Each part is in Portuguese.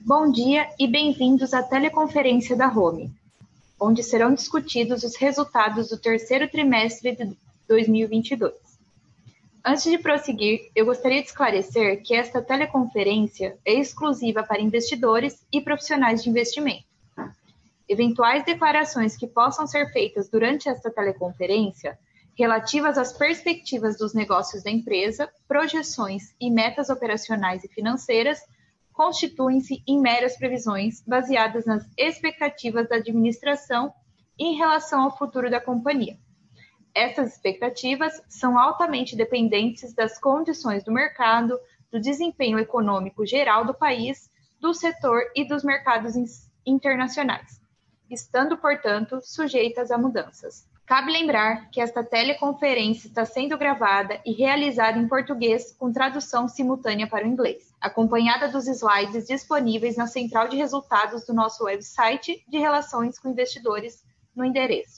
Bom dia e bem-vindos à teleconferência da Home, onde serão discutidos os resultados do terceiro trimestre de 2022. Antes de prosseguir, eu gostaria de esclarecer que esta teleconferência é exclusiva para investidores e profissionais de investimento. Eventuais declarações que possam ser feitas durante esta teleconferência, relativas às perspectivas dos negócios da empresa, projeções e metas operacionais e financeiras, constituem-se em meras previsões baseadas nas expectativas da administração em relação ao futuro da companhia. Essas expectativas são altamente dependentes das condições do mercado, do desempenho econômico geral do país, do setor e dos mercados internacionais, estando, portanto, sujeitas a mudanças. Cabe lembrar que esta teleconferência está sendo gravada e realizada em português com tradução simultânea para o inglês, acompanhada dos slides disponíveis na central de resultados do nosso website de relações com investidores no endereço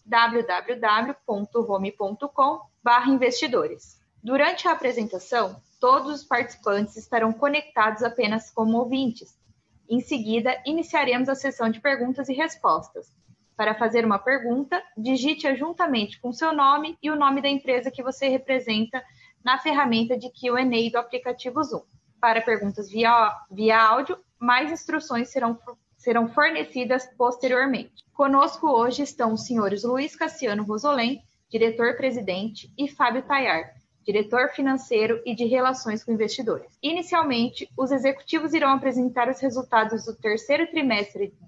www.home.com/investidores. Durante a apresentação, todos os participantes estarão conectados apenas como ouvintes. Em seguida, iniciaremos a sessão de perguntas e respostas. Para fazer uma pergunta, digite-a juntamente com seu nome e o nome da empresa que você representa na ferramenta de Q&A do aplicativo Zoom. Para perguntas via áudio, mais instruções serão fornecidas posteriormente. Conosco hoje estão os senhores Luiz Cassiano Rosolém, diretor-presidente, e Fábio Tayar, diretor financeiro e de relações com investidores. Inicialmente, os executivos irão apresentar os resultados do terceiro trimestre de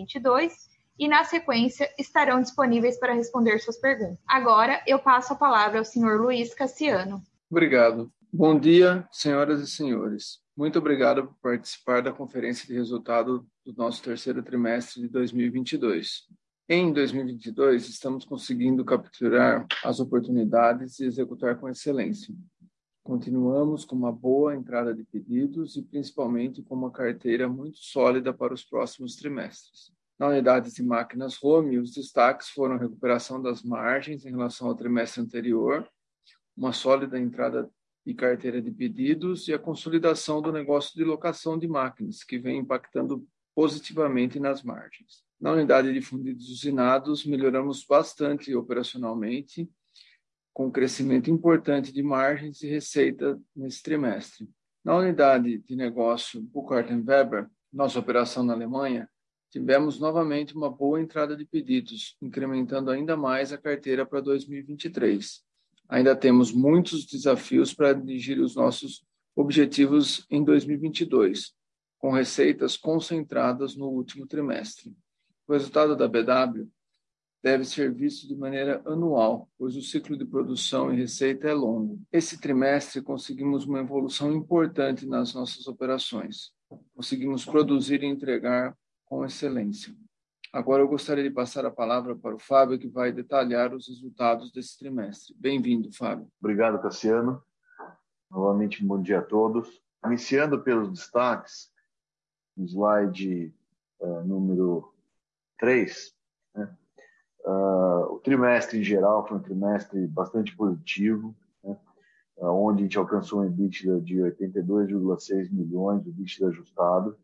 2022 e, na sequência, estarão disponíveis para responder suas perguntas. Agora, eu passo a palavra ao senhor Luiz Cassiano. Obrigado. Bom dia, senhoras e senhores. Muito obrigado por participar da conferência de resultado do nosso terceiro trimestre de 2022. Em 2022, estamos conseguindo capturar as oportunidades e executar com excelência. Continuamos com uma boa entrada de pedidos e, principalmente, com uma carteira muito sólida para os próximos trimestres. Na unidade de máquinas Home, os destaques foram a recuperação das margens em relação ao trimestre anterior, uma sólida entrada e carteira de pedidos e a consolidação do negócio de locação de máquinas, que vem impactando positivamente nas margens. Na unidade de fundidos usinados, melhoramos bastante operacionalmente, com crescimento importante de margens e receita nesse trimestre. Na unidade de negócio Burkhardt & Weber, nossa operação na Alemanha, tivemos novamente uma boa entrada de pedidos, incrementando ainda mais a carteira para 2023. Ainda temos muitos desafios para atingir os nossos objetivos em 2022, com receitas concentradas no último trimestre. O resultado da BW deve ser visto de maneira anual, pois o ciclo de produção e receita é longo. Esse trimestre conseguimos uma evolução importante nas nossas operações. Conseguimos produzir e entregar com excelência. Agora eu gostaria de passar a palavra para o Fábio, que vai detalhar os resultados desse trimestre. Bem-vindo, Fábio. Obrigado, Cassiano. Novamente, bom dia a todos. Iniciando pelos destaques, no slide número 3, né? O trimestre em geral foi um trimestre bastante positivo, né? Onde a gente alcançou um EBITDA de 82,6 milhões, o EBITDA ajustado,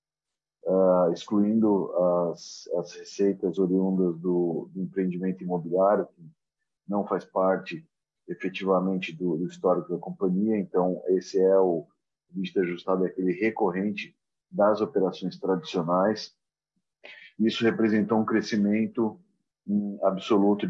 excluindo as receitas oriundas do empreendimento imobiliário, que não faz parte efetivamente do histórico da companhia. Então, esse é o EBITDA ajustado, é aquele recorrente das operações tradicionais. Isso representou um crescimento absoluto de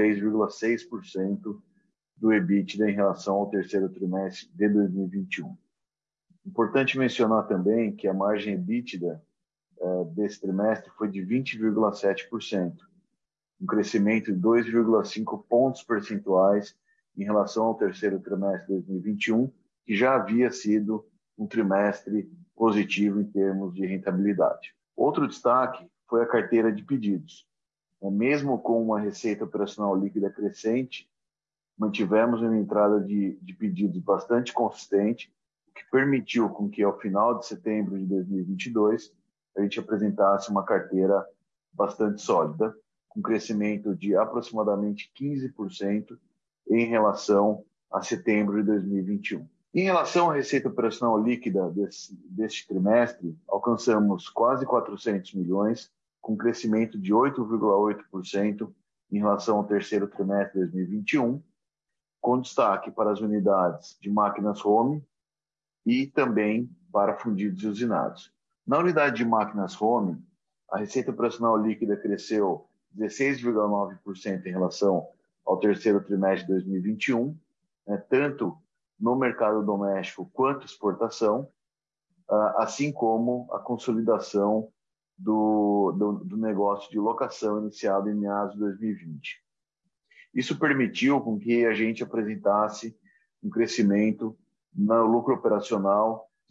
23,6% do EBITDA em relação ao terceiro trimestre de 2021. Importante mencionar também que a margem EBITDA desse trimestre foi de 20,7%, um crescimento de 2,5 pontos percentuais em relação ao terceiro trimestre de 2021, que já havia sido um trimestre positivo em termos de rentabilidade. Outro destaque foi a carteira de pedidos. Mesmo com uma receita operacional líquida crescente, mantivemos uma entrada de pedidos bastante consistente, o que permitiu com que, ao final de setembro de 2022, a gente apresentasse uma carteira bastante sólida, com crescimento de aproximadamente 15% em relação a setembro de 2021. Em relação à receita operacional líquida deste trimestre, alcançamos quase 400 milhões, com crescimento de 8,8% em relação ao terceiro trimestre de 2021, com destaque para as unidades de máquinas home e também para fundidos e usinados. Na unidade de máquinas home, a receita operacional líquida cresceu 16,9% em relação ao terceiro trimestre de 2021, tanto no mercado doméstico quanto exportação, assim como a consolidação do negócio de locação iniciado em meados de 2020. Isso permitiu com que a gente apresentasse um crescimento no lucro operacional de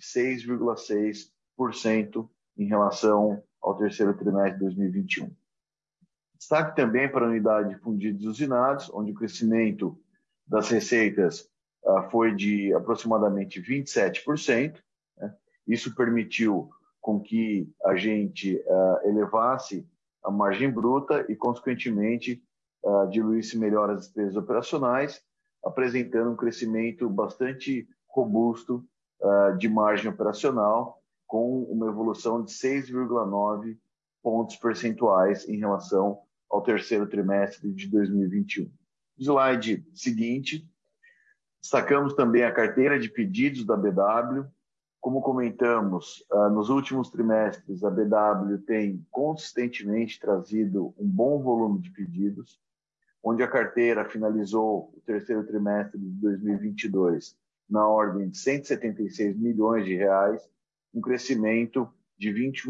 6,6% em relação ao terceiro trimestre de 2021. Destaque também para a unidade de fundidos e usinados, onde o crescimento das receitas foi de aproximadamente 27%. Isso permitiu com que a gente elevasse a margem bruta e, consequentemente, diluísse melhor as despesas operacionais, apresentando um crescimento bastante robusto de margem operacional, com uma evolução de 6,9 pontos percentuais em relação ao terceiro trimestre de 2021. Slide seguinte, destacamos também a carteira de pedidos da BW. Como comentamos, nos últimos trimestres, a BW tem consistentemente trazido um bom volume de pedidos, onde a carteira finalizou o terceiro trimestre de 2022 na ordem de 176 milhões de reais, um crescimento de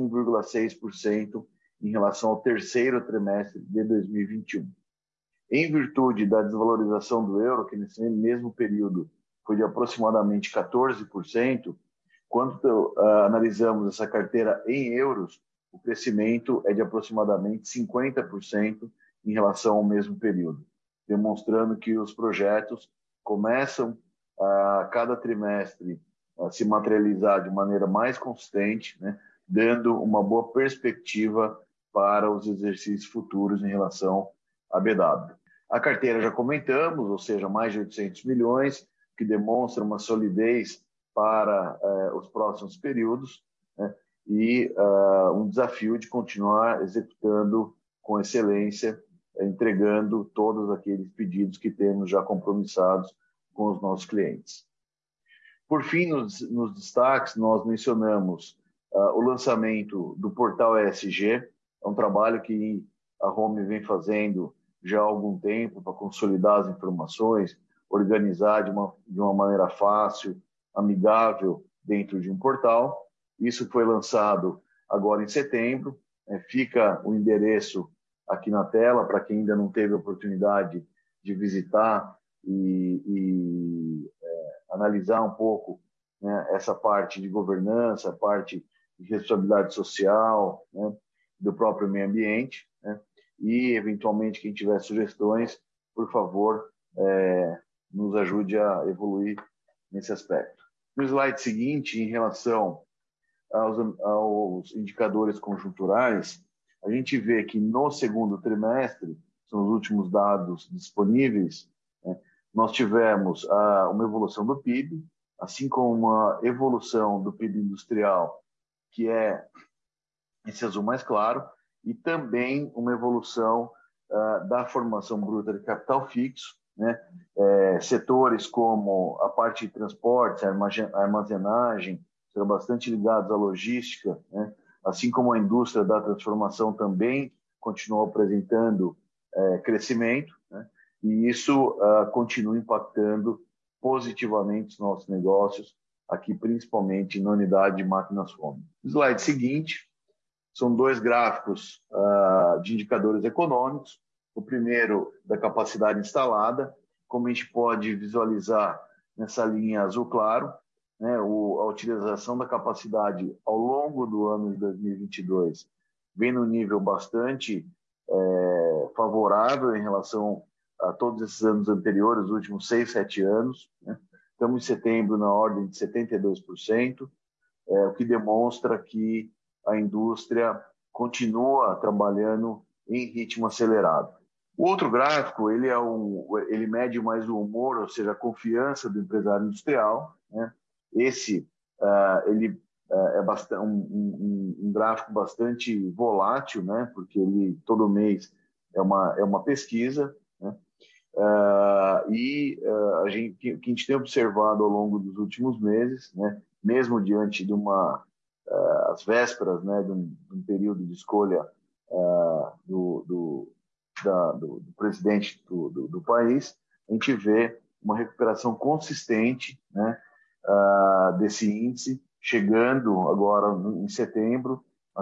21,6% em relação ao terceiro trimestre de 2021. Em virtude da desvalorização do euro, que nesse mesmo período foi de aproximadamente 14%, quando analisamos essa carteira em euros, o crescimento é de aproximadamente 50% em relação ao mesmo período, demonstrando que os projetos começam a cada trimestre a se materializar de maneira mais consistente, dando uma boa perspectiva para os exercícios futuros em relação à BW. A carteira já comentamos, ou seja, mais de 800 milhões, que demonstra uma solidez para os próximos períodos, e um desafio de continuar executando com excelência, entregando todos aqueles pedidos que temos já compromissados com os nossos clientes. Por fim, nos destaques, nós mencionamos o lançamento do portal ESG, é um trabalho que a Home vem fazendo já há algum tempo para consolidar as informações, organizar de uma maneira fácil, amigável dentro de um portal. Isso foi lançado agora em setembro. Fica o endereço aqui na tela para quem ainda não teve a oportunidade de visitar e analisar um pouco essa parte de governança, a parte de responsabilidade social, do próprio meio ambiente. E, eventualmente, quem tiver sugestões, por favor, nos ajude a evoluir nesse aspecto. No slide seguinte, em relação aos indicadores conjunturais, a gente vê que no segundo trimestre, são os últimos dados disponíveis, nós tivemos uma evolução do PIB, assim como uma evolução do PIB industrial, que é esse azul mais claro, e também uma evolução da formação bruta de capital fixo, setores como a parte de transportes, a armazenagem, serão bastante ligados à logística, assim como a indústria da transformação também continuou apresentando crescimento, e isso continua impactando positivamente os nossos negócios, aqui principalmente na unidade de máquinas home. Slide seguinte, são dois gráficos de indicadores econômicos. O primeiro, da capacidade instalada, como a gente pode visualizar nessa linha azul claro, a utilização da capacidade ao longo do ano de 2022 vem num nível bastante favorável em relação a todos esses anos anteriores, os últimos 6, 7 anos. Estamos em setembro na ordem de 72%, o que demonstra que a indústria continua trabalhando em ritmo acelerado. O outro gráfico, ele mede mais o humor, ou seja, a confiança do empresário industrial, né? Esse ele é bastante, um gráfico bastante volátil, né? Porque ele todo mês é uma pesquisa, né? O que a gente tem observado ao longo dos últimos meses, né? Mesmo diante de as vésperas, né? De um período de escolha do presidente do país, a gente vê uma recuperação consistente, né? Desse índice, chegando agora em setembro a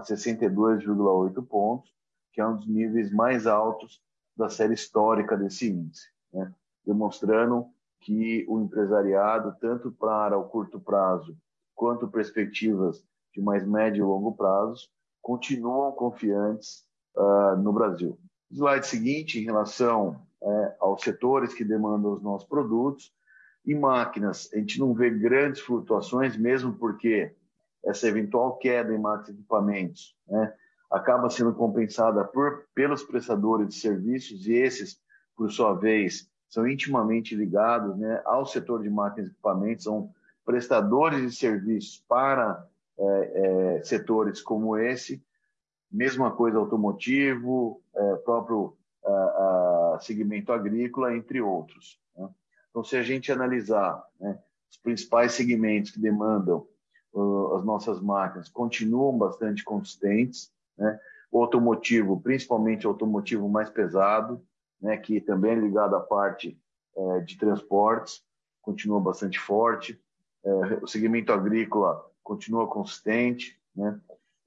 62,8 pontos, que é um dos níveis mais altos da série histórica desse índice, né? Demonstrando que o empresariado, tanto para o curto prazo quanto perspectivas de mais médio e longo prazo, continuam confiantes no Brasil. Slide seguinte, em relação aos setores que demandam os nossos produtos. Em máquinas, a gente não vê grandes flutuações, mesmo porque essa eventual queda em máquinas e equipamentos, né, acaba sendo compensada pelos prestadores de serviços, e esses, por sua vez, são intimamente ligados, né, ao setor de máquinas e equipamentos, são prestadores de serviços para setores como esse. Mesma coisa automotivo, próprio segmento agrícola, entre outros, né? Então, se a gente analisar, né, os principais segmentos que demandam as nossas máquinas, continuam bastante consistentes, né? O automotivo, principalmente o automotivo mais pesado, né, que também é ligado à parte de transportes, continua bastante forte. O segmento agrícola continua consistente, né?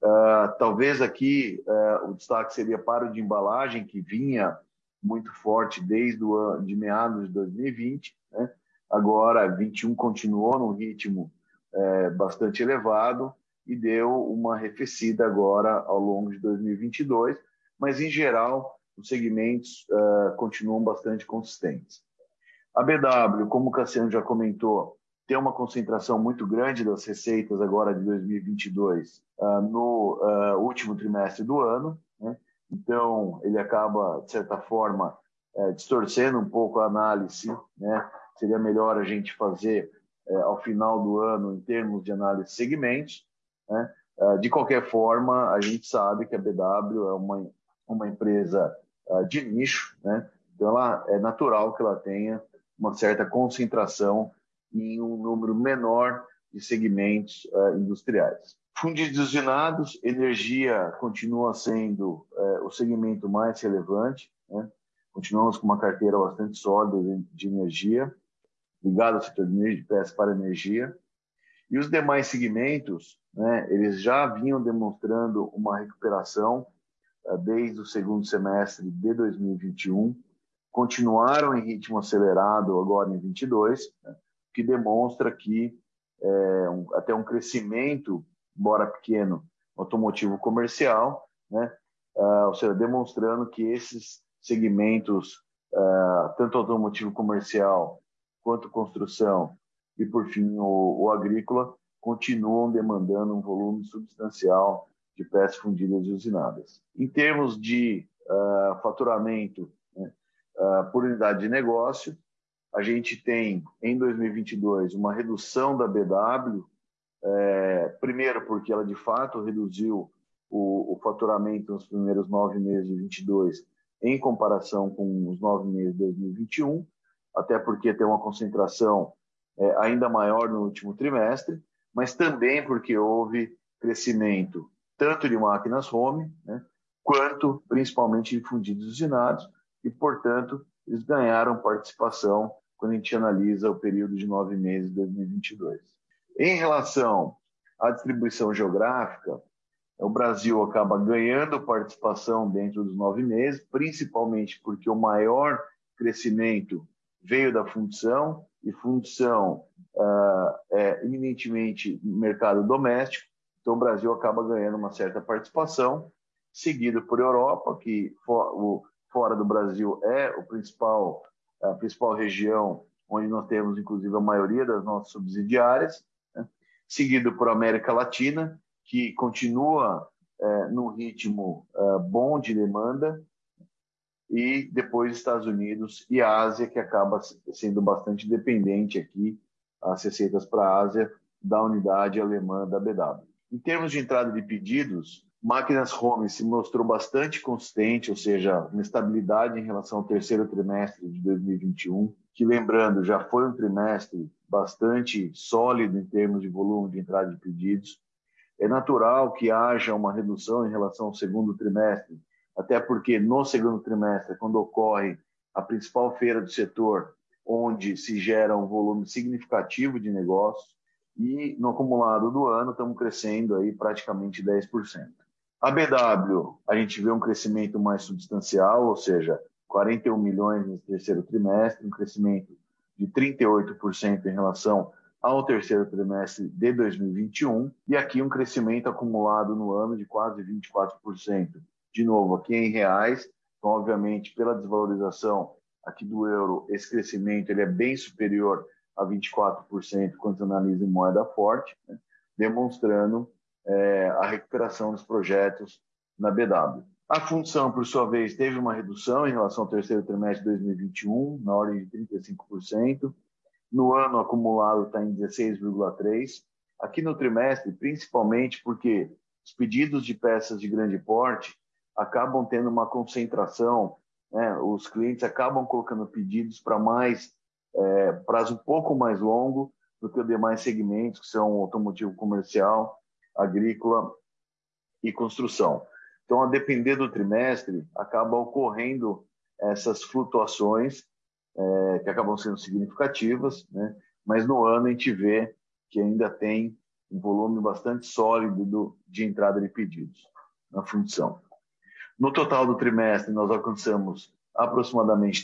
Talvez aqui o destaque seria para o de embalagem, que vinha muito forte desde de meados de 2020, né? Agora, 21 continuou num ritmo bastante elevado e deu uma arrefecida agora ao longo de 2022, mas, em geral, os segmentos continuam bastante consistentes. A BW, como o Cassiano já comentou, tem uma concentração muito grande das receitas agora de 2022 no último trimestre do ano, né? Então, ele acaba, de certa forma, distorcendo um pouco a análise, né? Seria melhor a gente fazer ao final do ano em termos de análise de segmentos, né? De qualquer forma, a gente sabe que a BW é uma empresa de nicho, né? Então, é natural que ela tenha uma certa concentração em um número menor de segmentos industriais. Fundidos usinados, energia continua sendo o segmento mais relevante, né? Continuamos com uma carteira bastante sólida de energia, ligada ao setor de peças para energia. E os demais segmentos, né, eles já vinham demonstrando uma recuperação desde o segundo semestre de 2021, continuaram em ritmo acelerado agora em 22, né, que demonstra que até um crescimento, embora pequeno, automotivo comercial, né, ou seja, demonstrando que esses segmentos, tanto automotivo comercial quanto construção e, por fim, o agrícola, continuam demandando um volume substancial de peças fundidas e usinadas. Em termos de faturamento, né, por unidade de negócio, a gente tem, em 2022, uma redução da BW, primeiro porque ela, de fato, reduziu o faturamento nos primeiros 9 meses de 2022 em comparação com os 9 meses de 2021, até porque tem uma concentração ainda maior no último trimestre, mas também porque houve crescimento tanto de máquinas home, né, quanto principalmente de fundidos usinados, e, portanto, eles ganharam participação quando a gente analisa o período de 9 meses de 2022. Em relação à distribuição geográfica, o Brasil acaba ganhando participação dentro dos 9 meses, principalmente porque o maior crescimento veio da fundição, e fundição é eminentemente mercado doméstico, então o Brasil acaba ganhando uma certa participação, seguido por Europa, que fora do Brasil é a principal região onde nós temos, inclusive, a maioria das nossas subsidiárias, né? Seguido por América Latina, que continua num ritmo bom de demanda, e depois Estados Unidos e Ásia, que acaba sendo bastante dependente aqui as receitas para a Ásia da unidade alemã da BW. Em termos de entrada de pedidos, máquinas home se mostrou bastante consistente, ou seja, uma estabilidade em relação ao terceiro trimestre de 2021, que, lembrando, já foi um trimestre bastante sólido em termos de volume de entrada de pedidos. É natural que haja uma redução em relação ao segundo trimestre, até porque no segundo trimestre, quando ocorre a principal feira do setor, onde se gera um volume significativo de negócios, e no acumulado do ano estamos crescendo aí praticamente 10%. A BW, a gente vê um crescimento mais substancial, ou seja, 41 milhões no terceiro trimestre, um crescimento de 38% em relação ao terceiro trimestre de 2021, e aqui um crescimento acumulado no ano de quase 24%. De novo, aqui em reais, então, obviamente, pela desvalorização aqui do euro, esse crescimento ele é bem superior a 24% quando analisa em moeda forte, né, demonstrando a recuperação dos projetos na BW. A função, por sua vez, teve uma redução em relação ao terceiro trimestre de 2021, na ordem de 35%. No ano acumulado está em 16,3%. Aqui no trimestre, principalmente porque os pedidos de peças de grande porte acabam tendo uma concentração, né? Os clientes acabam colocando pedidos para prazo um pouco mais longo do que os demais segmentos, que são automotivo comercial, agrícola e construção. Então, a depender do trimestre, acaba ocorrendo essas flutuações que acabam sendo significativas, né? Mas no ano a gente vê que ainda tem um volume bastante sólido de entrada de pedidos na função. No total do trimestre, nós alcançamos aproximadamente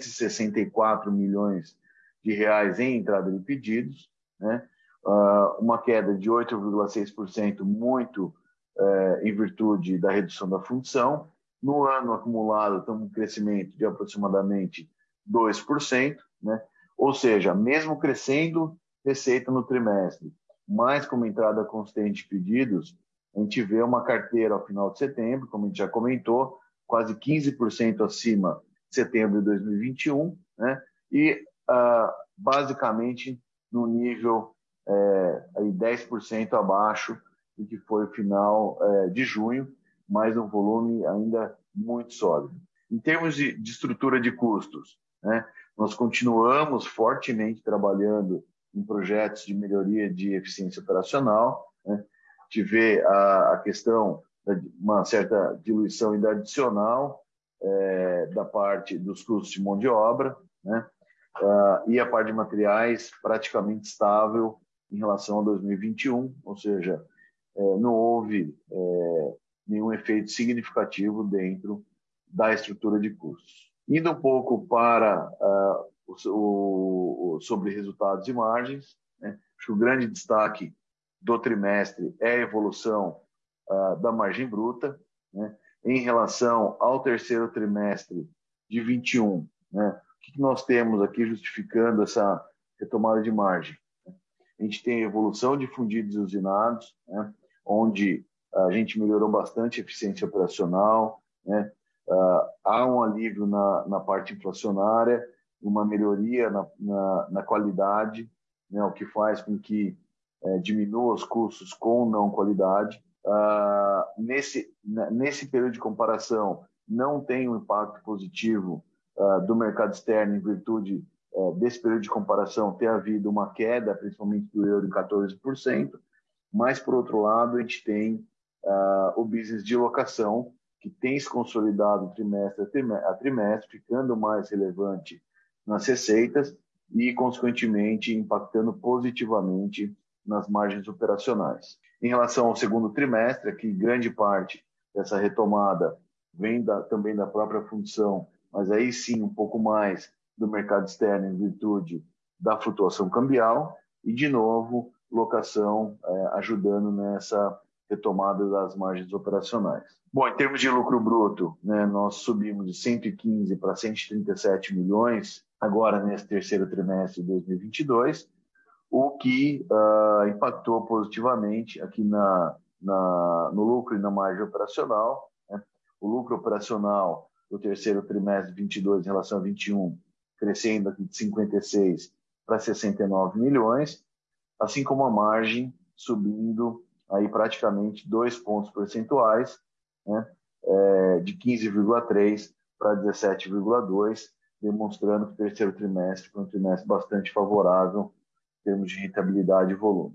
364 milhões de reais em entrada de pedidos, né? Uma queda de 8,6%, muito em virtude da redução da função. No ano acumulado, estamos com um crescimento de aproximadamente 2%, né? Ou seja, mesmo crescendo receita no trimestre, mas com uma entrada constante de pedidos, a gente vê uma carteira ao final de setembro, como a gente já comentou, quase 15% acima de setembro de 2021, né? E basicamente no nível aí 10% abaixo do que foi o final de junho, mas um volume ainda muito sólido. Em termos de estrutura de custos, né, nós continuamos fortemente trabalhando em projetos de melhoria de eficiência operacional, né? De ver a questão de uma certa diluição ainda adicional da parte dos custos de mão de obra, né? E a parte de materiais praticamente estável em relação a 2021, ou seja, não houve nenhum efeito significativo dentro da estrutura de custos. Indo um pouco para sobre resultados e margens, né? Acho que o grande destaque do trimestre é a evolução da margem bruta, né? Em relação ao terceiro trimestre de 21, né? O que nós temos aqui justificando essa retomada de margem? A gente tem a evolução de fundidos e usinados, né? Onde a gente melhorou bastante a eficiência operacional, né? Há um alívio na parte inflacionária, uma melhoria na qualidade, né? O que faz com que diminua os custos com não qualidade. Nesse período de comparação, não tem um impacto positivo do mercado externo em virtude desse período de comparação ter havido uma queda, principalmente do euro, em 14%, mas, por outro lado, a gente tem o business de locação, que tem se consolidado trimestre a trimestre, ficando mais relevante nas receitas e, consequentemente, impactando positivamente nas margens operacionais. Em relação ao segundo trimestre, aqui grande parte dessa retomada vem também da própria função, mas aí sim um pouco mais do mercado externo em virtude da flutuação cambial e, de novo, locação ajudando nessa retomada das margens operacionais. Bom, em termos de lucro bruto, né, nós subimos de 115 para 137 milhões agora nesse terceiro trimestre de 2022, o que impactou positivamente aqui no lucro e na margem operacional, né? O lucro operacional do terceiro trimestre de 22 em relação a 21, crescendo aqui de 56 para 69 milhões, assim como a margem subindo aí praticamente 2 pontos percentuais, né, de 15,3 para 17,2, demonstrando que o terceiro trimestre foi um trimestre bastante favorável em termos de rentabilidade e volume.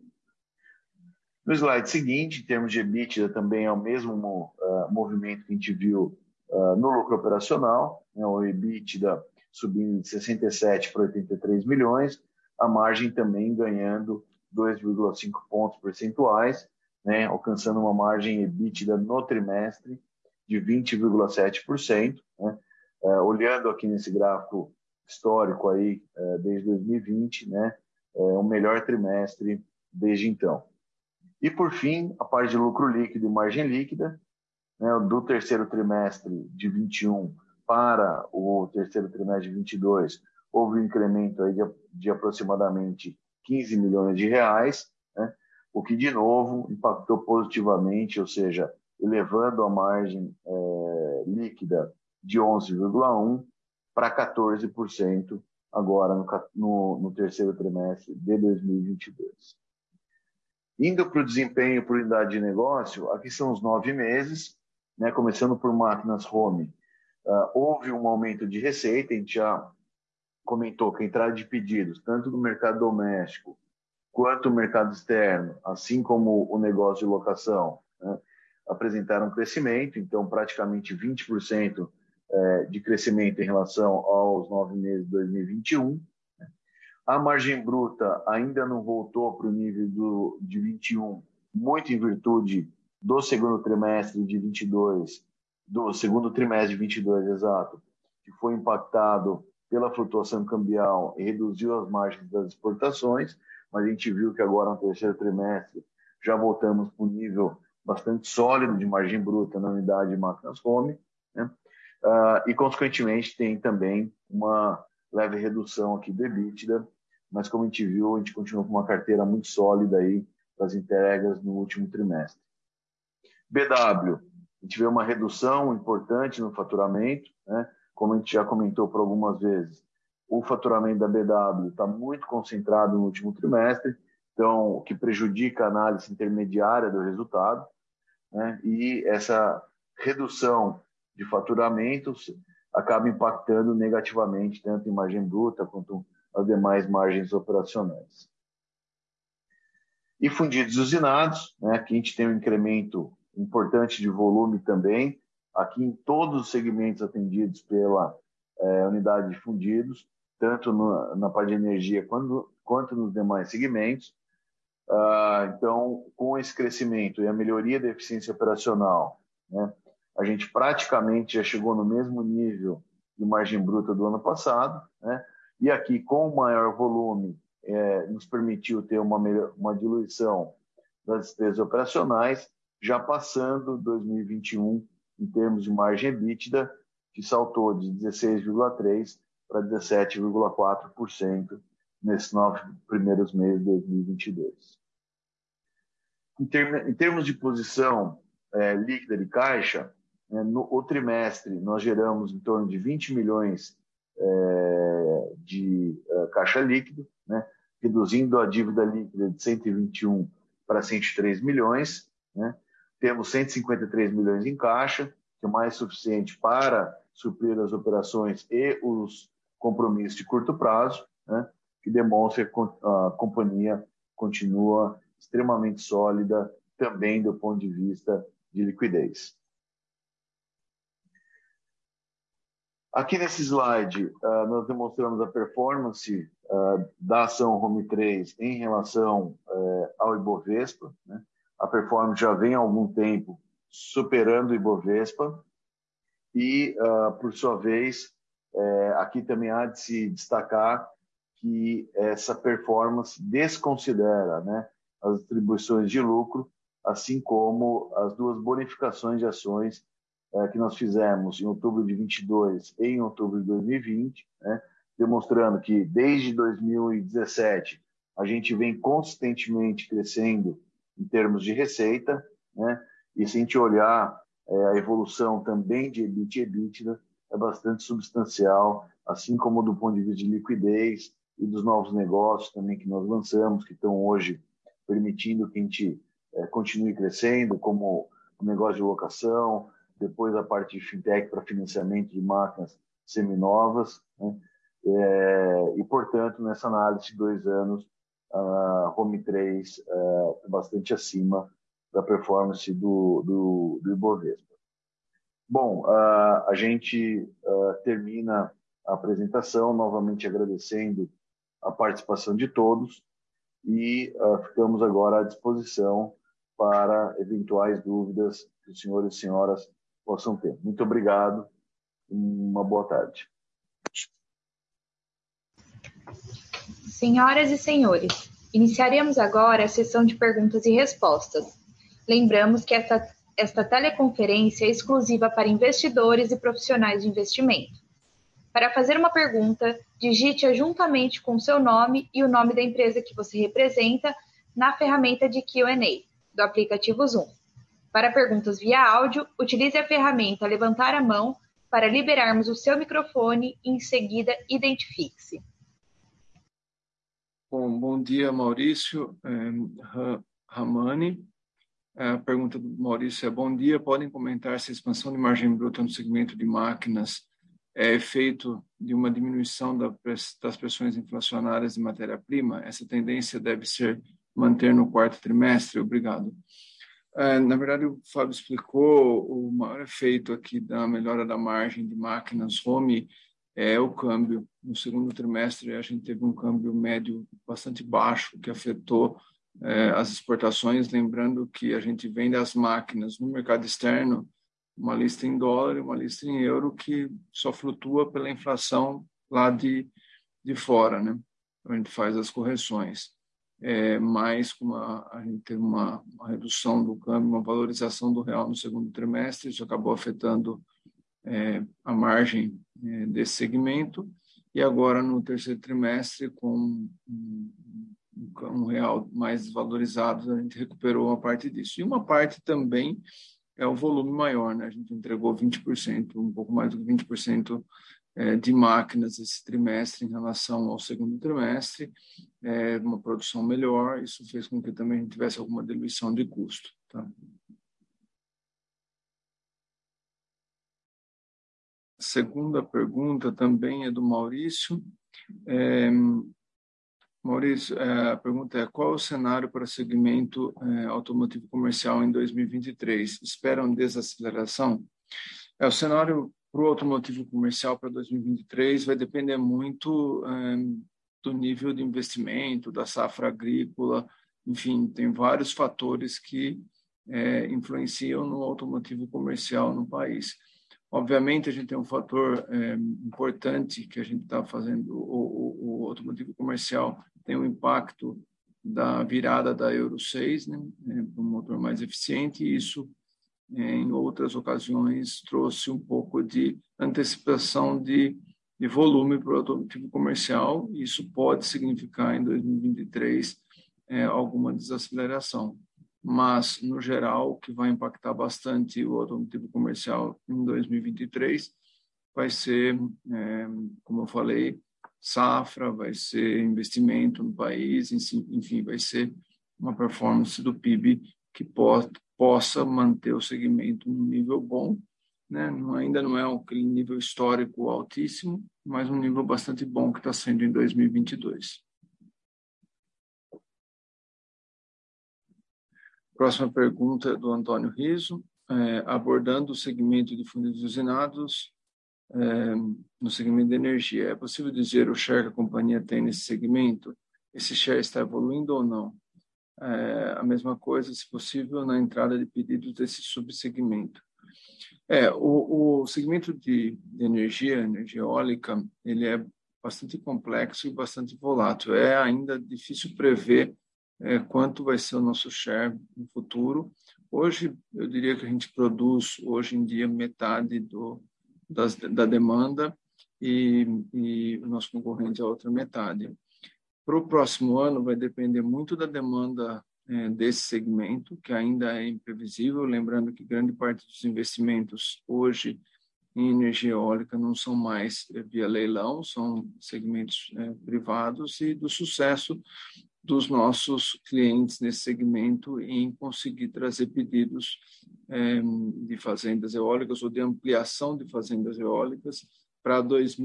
No slide seguinte, em termos de EBITDA, também é o mesmo movimento que a gente viu no lucro operacional, né, o EBITDA subindo de 67 para 83 milhões, a margem também ganhando 2,5 pontos percentuais, né, alcançando uma margem EBITDA no trimestre de 20,7%. Né, olhando aqui nesse gráfico histórico aí, desde 2020, né, o melhor trimestre desde então. E, por fim, a parte de lucro líquido e margem líquida, né, do terceiro trimestre de 21 para o terceiro trimestre de 22, houve um incremento aí de aproximadamente 15 milhões de reais, né, o que, de novo, impactou positivamente, ou seja, elevando a margem líquida de 11,1% para 14% agora no terceiro trimestre de 2022. Indo para o desempenho por unidade de negócio, aqui são os 9 meses, né, começando por máquinas home. Houve um aumento de receita, a gente já comentou que a entrada de pedidos, tanto do mercado doméstico quanto o mercado externo, assim como o negócio de locação, né, apresentaram crescimento, então praticamente 20% de crescimento em relação aos 9 meses de 2021. A margem bruta ainda não voltou para o nível de 21, muito em virtude do segundo trimestre de 22, do segundo trimestre de 22, exato, que foi impactado pela flutuação cambial e reduziu as margens das exportações, mas a gente viu que agora no terceiro trimestre já voltamos para um nível bastante sólido de margem bruta na unidade de máquinas home, né? E, consequentemente, tem também uma leve redução aqui do EBITDA, mas, como a gente viu, a gente continua com uma carteira muito sólida aí das entregas no último trimestre. BW, a gente vê uma redução importante no faturamento, né? Como a gente já comentou por algumas vezes, o faturamento da BW está muito concentrado no último trimestre, então, o que prejudica a análise intermediária do resultado, né? E essa redução de faturamentos acaba impactando negativamente tanto em margem bruta quanto as demais margens operacionais. E fundidos usinados, né? Aqui a gente tem um incremento importante de volume também, aqui em todos os segmentos atendidos pela unidade de fundidos, tanto na parte de energia quanto nos demais segmentos. Então, com esse crescimento e a melhoria da eficiência operacional, né, a gente praticamente já chegou no mesmo nível de margem bruta do ano passado, né, e aqui, com o maior volume, nos permitiu ter uma diluição das despesas operacionais, já passando 2021 em termos de margem EBITDA, que saltou de 16,3% para 17,4% nesses 9 primeiros meses de 2022. Em termos de posição líquida de caixa, no trimestre nós geramos em torno de 20 milhões de caixa líquido, né, reduzindo a dívida líquida de 121 para 103 milhões. Né, temos 153 milhões em caixa, que é mais suficiente para suprir as operações e os compromissos de curto prazo, né, que demonstra que a companhia continua extremamente sólida também do ponto de vista de liquidez. Aqui nesse slide, nós demonstramos a performance da ação Home 3 em relação ao Ibovespa. Né? A performance já vem há algum tempo superando o Ibovespa e, por sua vez, aqui também há de se destacar que essa performance desconsidera, né, as distribuições de lucro, assim como as duas bonificações de ações que nós fizemos em outubro de 22 e em outubro de 2020, né, demonstrando que desde 2017 a gente vem consistentemente crescendo em termos de receita, né, e se a gente olhar a evolução também de EBIT e EBITDA é bastante substancial, assim como do ponto de vista de liquidez e dos novos negócios também que nós lançamos, que estão hoje permitindo que a gente continue crescendo, como o negócio de locação, depois a parte de fintech para financiamento de máquinas seminovas, né? E, portanto, nessa análise de 2 anos, a Home 3 é bastante acima da performance do Ibovespa. Bom, a gente termina a apresentação, novamente agradecendo a participação de todos e ficamos agora à disposição para eventuais dúvidas que os senhores e senhoras possam ter. Muito obrigado, uma boa tarde. Senhoras e senhores, iniciaremos agora a sessão de perguntas e respostas. Lembramos que esta teleconferência é exclusiva para investidores e profissionais de investimento. Para fazer uma pergunta, digite-a juntamente com o seu nome e o nome da empresa que você representa na ferramenta de Q&A do aplicativo Zoom. Para perguntas via áudio, utilize a ferramenta Levantar a Mão para liberarmos o seu microfone e, em seguida, identifique-se. Bom dia, Maurício Ramani. A pergunta do Maurício é: bom dia, podem comentar se a expansão de margem bruta no segmento de máquinas é efeito de uma diminuição das pressões inflacionárias de matéria-prima? Essa tendência deve ser manter no 4º trimestre? Obrigado. Na verdade, o Fábio explicou, o maior efeito aqui da melhora da margem de máquinas home é o câmbio. No 2º trimestre, a gente teve um câmbio médio bastante baixo, que afetou as exportações, lembrando que a gente vende as máquinas no mercado externo, uma lista em dólar e uma lista em euro, que só flutua pela inflação lá de fora, né? Então, a gente faz as correções. Mas como a gente teve uma redução do câmbio, uma valorização do real no 2º trimestre, isso acabou afetando a margem desse segmento, e agora no 3º trimestre, com um real mais desvalorizado, a gente recuperou uma parte disso. E uma parte também é o volume maior, né? A gente entregou 20%, um pouco mais do que 20% de máquinas esse trimestre em relação ao 2º trimestre, uma produção melhor. Isso fez com que também a gente tivesse alguma diluição de custo, tá? A segunda pergunta também é do Maurício. Maurício, a pergunta é: qual é o cenário para o segmento automotivo comercial em 2023? Esperam desaceleração? O cenário para o automotivo comercial para 2023 vai depender muito do nível de investimento, da safra agrícola, enfim, tem vários fatores que influenciam no automotivo comercial no país. Obviamente, a gente tem um fator importante que a gente está fazendo, o automotivo comercial tem um impacto da virada da Euro 6, né, para um motor mais eficiente, e isso, em outras ocasiões, trouxe um pouco de antecipação de volume para o automotivo comercial. Isso pode significar, em 2023, alguma desaceleração. Mas, no geral, o que vai impactar bastante o automotivo comercial em 2023 vai ser, como eu falei, safra, vai ser investimento no país, enfim, vai ser uma performance do PIB que possa manter o segmento num nível bom, né? Ainda não é aquele nível histórico altíssimo, mas um nível bastante bom que está sendo em 2022. Próxima pergunta é do Antônio Riso, abordando o segmento de fundos usinados no segmento de energia. É possível dizer o share que a companhia tem nesse segmento? Esse share está evoluindo ou não? A mesma coisa, se possível, na entrada de pedidos desse subsegmento. O segmento de energia eólica, ele é bastante complexo e bastante volátil. É ainda difícil prever quanto vai ser o nosso share no futuro. Hoje, eu diria que a gente produz, hoje em dia, metade da demanda e o nosso concorrente é a outra metade. Para o próximo ano, vai depender muito da demanda desse segmento, que ainda é imprevisível, lembrando que grande parte dos investimentos hoje em energia eólica não são mais via leilão, são segmentos privados, e do sucesso dos nossos clientes nesse segmento em conseguir trazer pedidos de fazendas eólicas ou de ampliação de fazendas eólicas para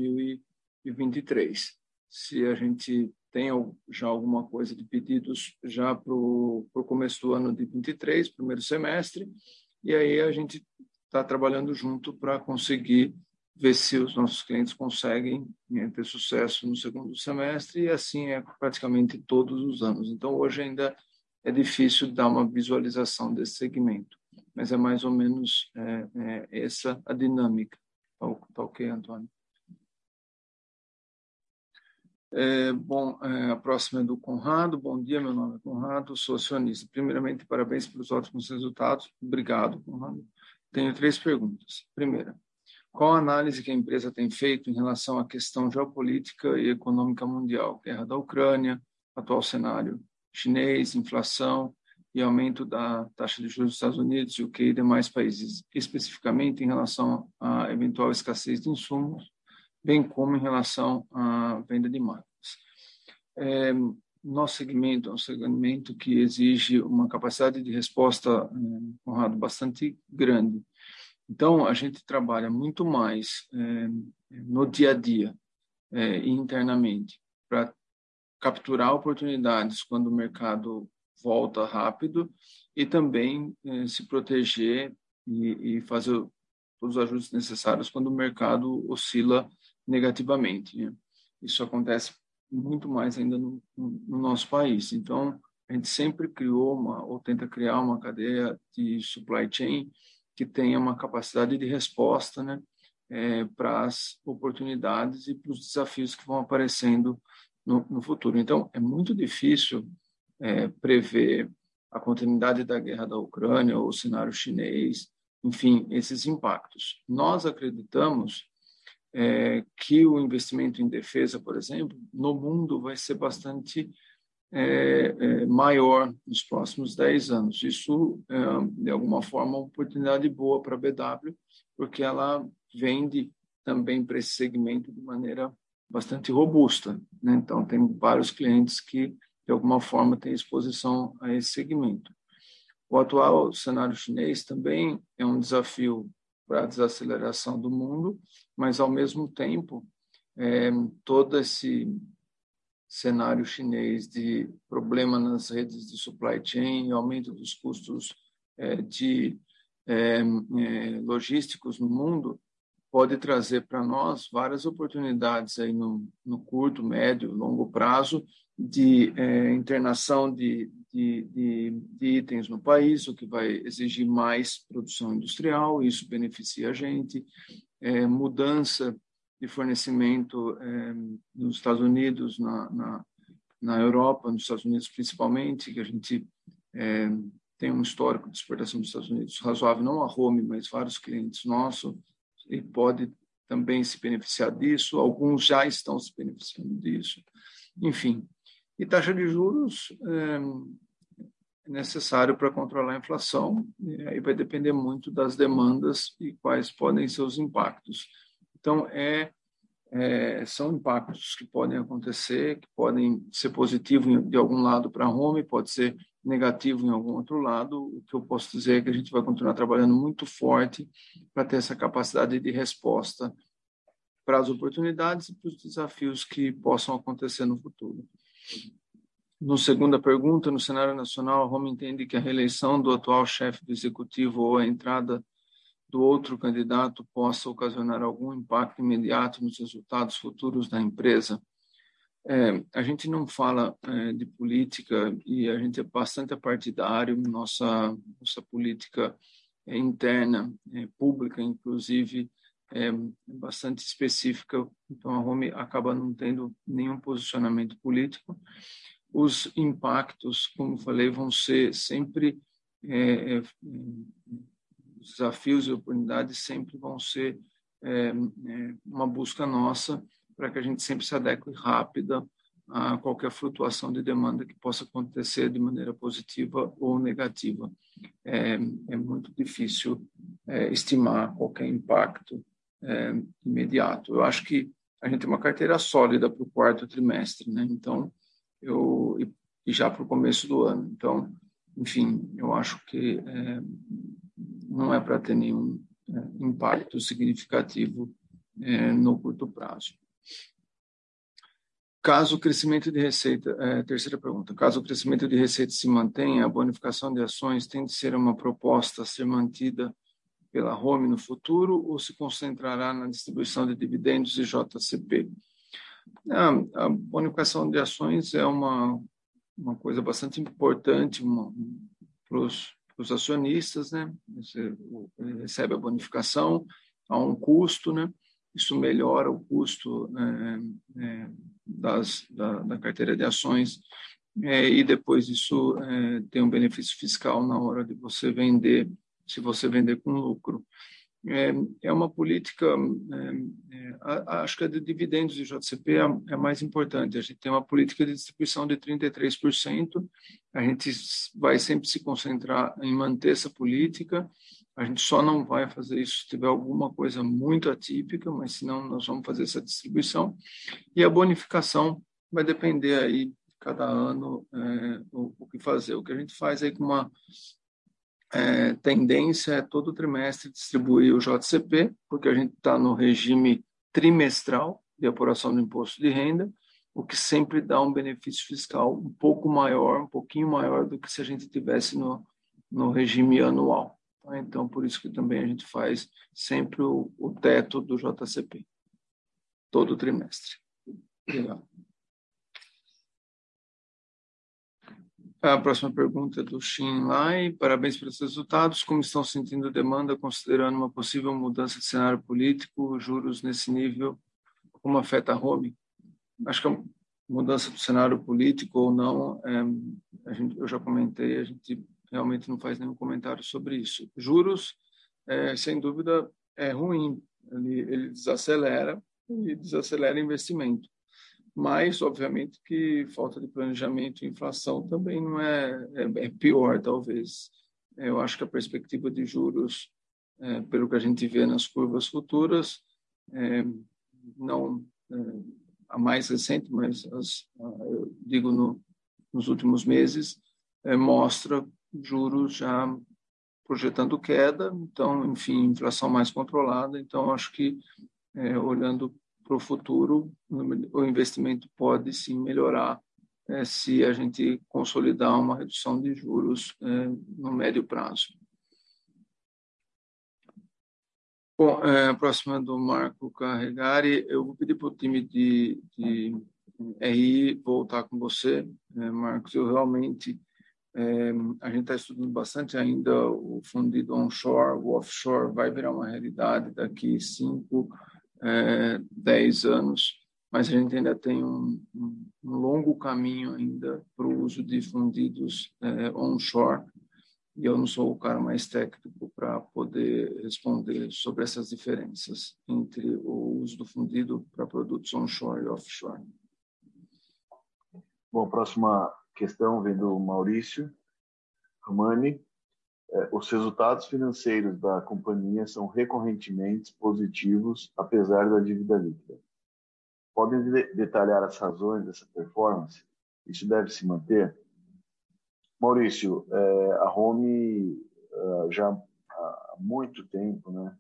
2023. Se a gente tem já alguma coisa de pedidos já para o começo do ano de 23, primeiro semestre, e aí a gente está trabalhando junto para conseguir ver se os nossos clientes conseguem ter sucesso no segundo semestre, e assim é praticamente todos os anos. Então, hoje ainda é difícil dar uma visualização desse segmento, mas é mais ou menos essa a dinâmica. Tá ok, Antônio? A próxima é do Conrado. Bom dia, meu nome é Conrado, sou acionista. Primeiramente, parabéns pelos ótimos resultados. Obrigado, Conrado. Tenho 3 perguntas. Primeira, qual a análise que a empresa tem feito em relação à questão geopolítica e econômica mundial? Guerra da Ucrânia, atual cenário chinês, inflação e aumento da taxa de juros dos Estados Unidos, UK e demais países, especificamente em relação à eventual escassez de insumos, bem como em relação à venda de máquinas. Nosso segmento é um segmento que exige uma capacidade de resposta, Conrado, bastante grande. Então, a gente trabalha muito mais no dia a dia e internamente para capturar oportunidades quando o mercado volta rápido e também se proteger e fazer todos os ajustes necessários quando o mercado oscila negativamente, né? Isso acontece muito mais ainda no nosso país. Então, a gente sempre criou ou tenta criar uma cadeia de supply chain que tenha uma capacidade de resposta, né, para as oportunidades e para os desafios que vão aparecendo no futuro. Então, é muito difícil prever a continuidade da guerra da Ucrânia ou o cenário chinês, enfim, esses impactos. Nós acreditamos que o investimento em defesa, por exemplo, no mundo vai ser bastante maior nos próximos 10 anos. Isso, de alguma forma, é uma oportunidade boa para a BW, porque ela vende também para esse segmento de maneira bastante robusta, né? Então, tem vários clientes que, de alguma forma, têm exposição a esse segmento. O atual cenário chinês também é um desafio para a desaceleração do mundo, mas, ao mesmo tempo, todo esse cenário chinês de problema nas redes de supply chain, aumento dos custos logísticos no mundo, pode trazer para nós várias oportunidades aí no curto, médio, longo prazo de internação de itens no país, o que vai exigir mais produção industrial, isso beneficia a gente, mudança de fornecimento nos Estados Unidos, na Europa, nos Estados Unidos principalmente, que a gente tem um histórico de exportação dos Estados Unidos razoável, não a Home, mas vários clientes nossos, e pode também se beneficiar disso, alguns já estão se beneficiando disso. Enfim, e taxa de juros é necessário para controlar a inflação, e aí vai depender muito das demandas e quais podem ser os impactos. Então, são impactos que podem acontecer, que podem ser positivos de algum lado para a Home, pode ser negativo em algum outro lado. O que eu posso dizer é que a gente vai continuar trabalhando muito forte para ter essa capacidade de resposta para as oportunidades e para os desafios que possam acontecer no futuro. No segunda pergunta, no cenário nacional, a Home entende que a reeleição do atual chefe do executivo ou a entrada do outro candidato possa ocasionar algum impacto imediato nos resultados futuros da empresa. A gente não fala de política e a gente é bastante partidário. Nossa política interna, pública, inclusive, é bastante específica, então a Home acaba não tendo nenhum posicionamento político. Os impactos, como falei, vão ser sempre os desafios e oportunidades sempre vão ser uma busca nossa para que a gente sempre se adeque rápida a qualquer flutuação de demanda que possa acontecer de maneira positiva ou negativa. É muito difícil estimar qualquer impacto imediato. Eu acho que a gente tem uma carteira sólida para o quarto trimestre, né? Então, e já para o começo do ano. Então, enfim, eu acho que não é para ter nenhum impacto significativo no curto prazo. Caso o crescimento de receita, terceira pergunta, caso o crescimento de receita se mantenha, a bonificação de ações tem de ser uma proposta a ser mantida pela Home no futuro ou se concentrará na distribuição de dividendos e JCP? A bonificação de ações é uma coisa bastante importante para os acionistas, né? Você recebe a bonificação a um custo, né? Isso melhora o custo da carteira de ações e depois isso tem um benefício fiscal na hora de você vender, se você vender com lucro. É uma política, acho que a de dividendos e JCP é mais importante. A gente tem uma política de distribuição de 33%, a gente vai sempre se concentrar em manter essa política, a gente só não vai fazer isso se tiver alguma coisa muito atípica, mas senão nós vamos fazer essa distribuição. E a bonificação vai depender aí, cada ano, o que fazer. O que a gente faz aí com uma tendência é todo trimestre distribuir o JCP, porque a gente está no regime trimestral de apuração do imposto de renda, o que sempre dá um benefício fiscal um pouco maior, um pouquinho maior do que se a gente tivesse no regime anual. Então, por isso que também a gente faz sempre o teto do JCP, todo trimestre. Obrigado. A próxima pergunta é do Xin Lai. Parabéns pelos resultados. Como estão sentindo a demanda, considerando uma possível mudança de cenário político, juros nesse nível, como afeta a Home? Acho que a mudança do cenário político ou não, eu já comentei, a gente realmente não faz nenhum comentário sobre isso. Juros, sem dúvida, é ruim. Ele desacelera e desacelera investimento. Mas, obviamente, que falta de planejamento e inflação também não é pior, talvez. Eu acho que a perspectiva de juros, pelo que a gente vê nas curvas futuras, não a mais recente, mas eu digo nos últimos meses, mostra juros já projetando queda, então, enfim, inflação mais controlada. Então, acho que, olhando para o futuro, o investimento pode sim melhorar se a gente consolidar uma redução de juros no médio prazo. Bom, a próxima é do Marco Carregari. Eu vou pedir para o time de RI voltar com você, Marcos. Eu realmente, a gente está estudando bastante ainda o fundido onshore, o offshore vai virar uma realidade daqui 10 anos, mas a gente ainda tem um longo caminho ainda para o uso de fundidos onshore, e eu não sou o cara mais técnico para poder responder sobre essas diferenças entre o uso do fundido para produtos onshore e offshore. Bom, próxima questão vem do Maurício Romani. Os resultados financeiros da companhia são recorrentemente positivos, apesar da dívida líquida. Podem detalhar as razões dessa performance? Isso deve se manter? Maurício, a Home já há muito tempo, né,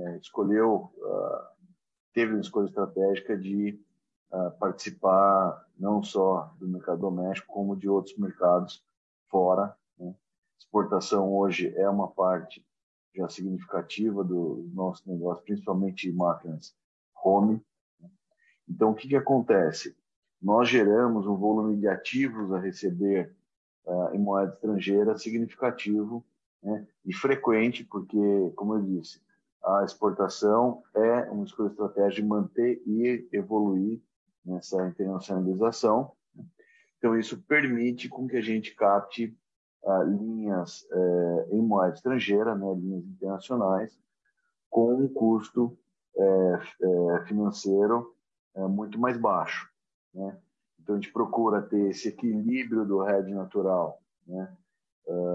teve uma escolha estratégica de participar não só do mercado doméstico, como de outros mercados fora, né? Exportação hoje é uma parte já significativa do nosso negócio, principalmente máquinas Home. Então, o que acontece? Nós geramos um volume de ativos a receber em moeda estrangeira significativo, né, e frequente, porque, como eu disse, a exportação é uma escolha estratégica de manter e evoluir nessa internacionalização. Então, isso permite com que a gente capte linhas em moeda estrangeira, né, linhas internacionais, com um custo financeiro muito mais baixo, né? Então, a gente procura ter esse equilíbrio do hedge natural, né?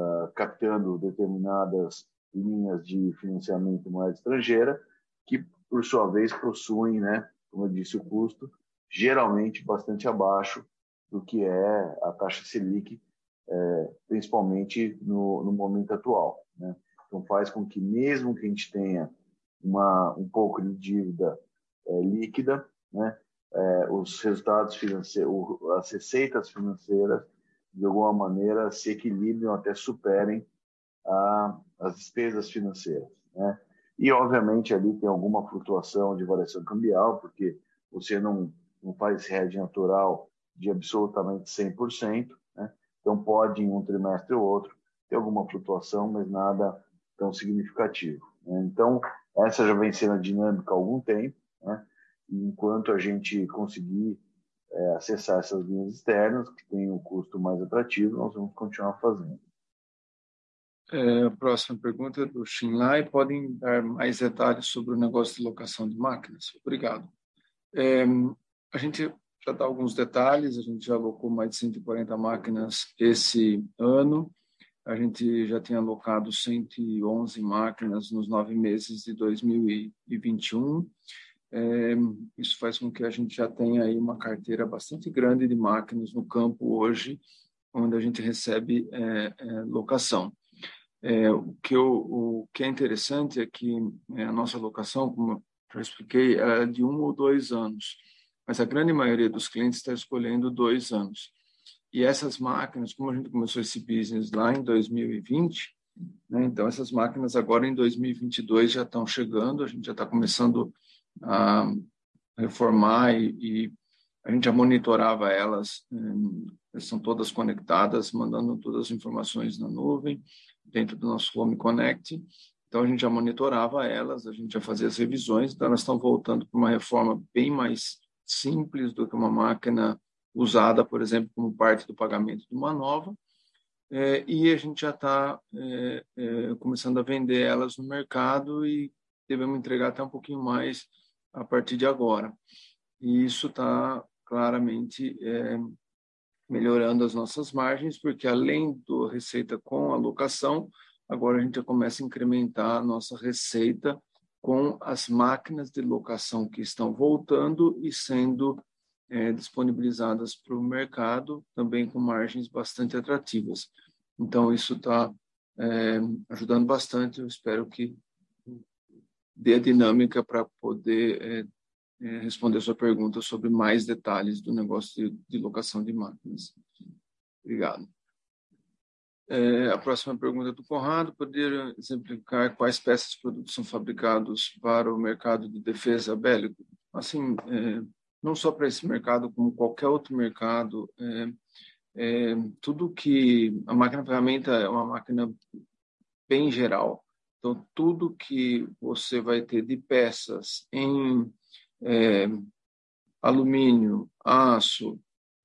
Captando determinadas linhas de financiamento em moeda estrangeira, que por sua vez, possuem, né, como eu disse, o custo geralmente bastante abaixo do que é a taxa Selic, principalmente no momento atual, né? Então, faz com que, mesmo que a gente tenha um pouco de dívida líquida, né, os resultados financeiros, as receitas financeiras, de alguma maneira, se equilibram, até superem as despesas financeiras, né? E, obviamente, ali tem alguma flutuação de variação cambial, porque você não faz hedge natural de absolutamente 100%, né? Então, pode, em um trimestre ou outro, ter alguma flutuação, mas nada tão significativo, né? Então, essa já vem sendo a dinâmica há algum tempo, né? E enquanto a gente conseguir acessar essas linhas externas, que têm um custo mais atrativo, nós vamos continuar fazendo. A próxima pergunta é do Xinlai. Podem dar mais detalhes sobre o negócio de locação de máquinas? Obrigado. A gente já dá alguns detalhes. A gente já alocou mais de 140 máquinas esse ano. A gente já tinha alocado 111 máquinas nos 9 meses de 2021. Isso faz com que a gente já tenha aí uma carteira bastante grande de máquinas no campo hoje, onde a gente recebe locação. O que é interessante é que a nossa locação, como eu já expliquei, é de 1 ou 2 anos, mas a grande maioria dos clientes está escolhendo 2 anos. E essas máquinas, como a gente começou esse business lá em 2020, né, então essas máquinas agora em 2022 já estão chegando, a gente já está começando a reformar e a gente já monitorava elas, são todas conectadas, mandando todas as informações na nuvem, dentro do nosso Home Connect. Então, a gente já monitorava elas, a gente já fazia as revisões, então elas estão voltando para uma reforma bem mais simples do que uma máquina usada, por exemplo, como parte do pagamento de uma nova. E a gente já está começando a vender elas no mercado e devemos entregar até um pouquinho mais a partir de agora. E isso está claramente melhorando as nossas margens, porque além da receita com a locação, agora a gente já começa a incrementar a nossa receita com as máquinas de locação que estão voltando e sendo disponibilizadas para o mercado, também com margens bastante atrativas. Então, isso está ajudando bastante. Eu espero que dê a dinâmica para poder responder a sua pergunta sobre mais detalhes do negócio de locação de máquinas. Obrigado. A próxima pergunta é do Conrado. Poderia exemplificar quais peças de produtos são fabricados para o mercado de defesa bélico? Assim, não só para esse mercado, como qualquer outro mercado, tudo que... A máquina-ferramenta é uma máquina bem geral. Então, tudo que você vai ter de peças em alumínio, aço,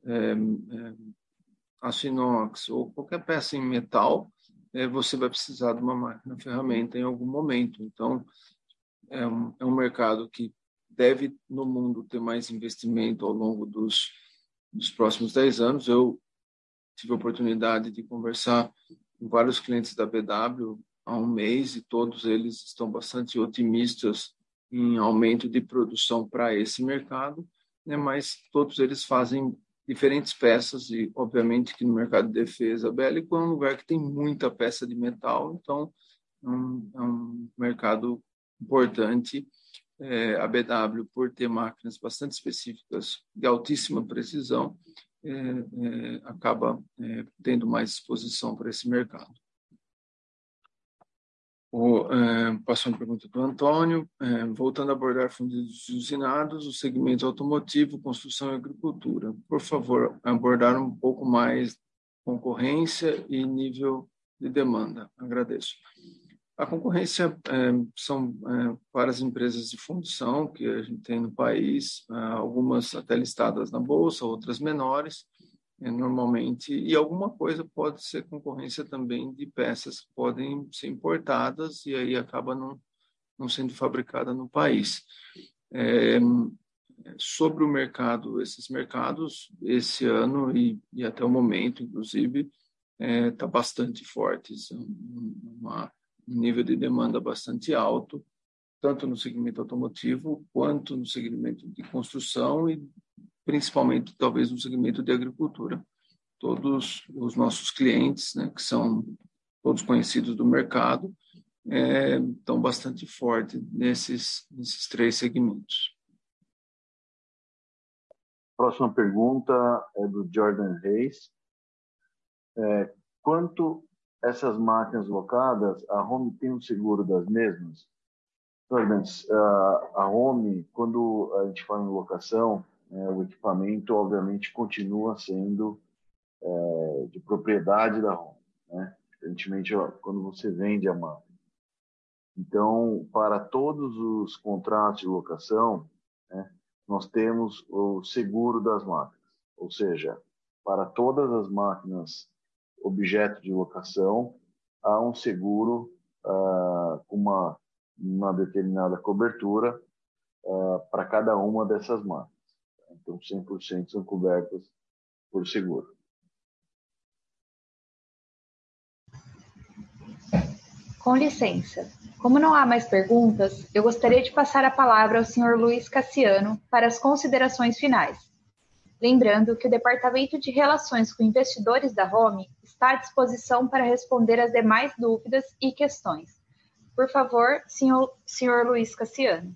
aço inox ou qualquer peça em metal, você vai precisar de uma máquina-ferramenta em algum momento. Então, é um mercado que deve, no mundo, ter mais investimento ao longo dos próximos 10 anos. Eu tive a oportunidade de conversar com vários clientes da BW há um mês e todos eles estão bastante otimistas em aumento de produção para esse mercado, né? Mas todos eles fazem diferentes peças e, obviamente, que no mercado de defesa bélico é um lugar que tem muita peça de metal, então é um mercado importante. A BW, por ter máquinas bastante específicas de altíssima precisão, acaba tendo mais exposição para esse mercado. Passou uma pergunta do Antônio. Voltando a abordar fundos usinados, o segmento automotivo, construção e agricultura. Por favor, abordar um pouco mais concorrência e nível de demanda. Agradeço. A concorrência são várias empresas de fundição que a gente tem no país, algumas até listadas na bolsa, outras menores, normalmente, e alguma coisa pode ser concorrência também de peças que podem ser importadas e aí acaba não sendo fabricada no país. Sobre o mercado, esses mercados, esse ano e até o momento, inclusive, está bastante forte, um nível de demanda bastante alto, tanto no segmento automotivo quanto no segmento de construção e principalmente talvez no segmento de agricultura. Todos os nossos clientes, né, que são todos conhecidos do mercado, estão bastante fortes nesses 3 segmentos. Próxima pergunta é do Jordan Reis. Quanto essas máquinas locadas, a Home tem um seguro das mesmas? Jordan, a Home, quando a gente fala em locação, o equipamento, obviamente, continua sendo de propriedade da Home, né? Diferentemente, quando você vende a máquina. Então, para todos os contratos de locação, né, nós temos o seguro das máquinas. Ou seja, para todas as máquinas objeto de locação, há um seguro com uma determinada cobertura para cada uma dessas máquinas. Então, 100% são cobertas por seguro. Com licença, como não há mais perguntas, eu gostaria de passar a palavra ao Sr. Luiz Cassiano para as considerações finais. Lembrando que o Departamento de Relações com Investidores da Home está à disposição para responder as demais dúvidas e questões. Por favor, Sr. Luiz Cassiano.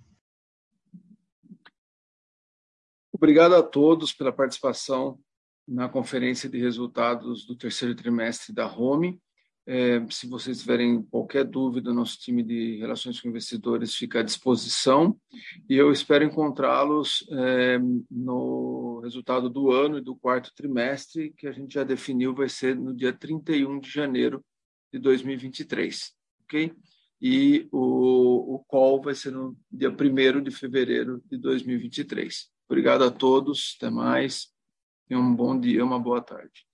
Obrigado a todos pela participação na conferência de resultados do 3º trimestre da Home. Se vocês tiverem qualquer dúvida, nosso time de Relações com Investidores fica à disposição e eu espero encontrá-los no resultado do ano e do 4º trimestre, que a gente já definiu, vai ser no dia 31 de janeiro de 2023, ok? E o call vai ser no dia 1º de fevereiro de 2023. Obrigado a todos, até mais, tenham um bom dia, uma boa tarde.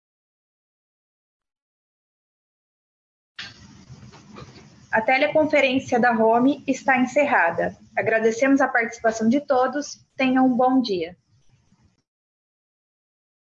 A teleconferência da Home está encerrada. Agradecemos a participação de todos. Tenham um bom dia.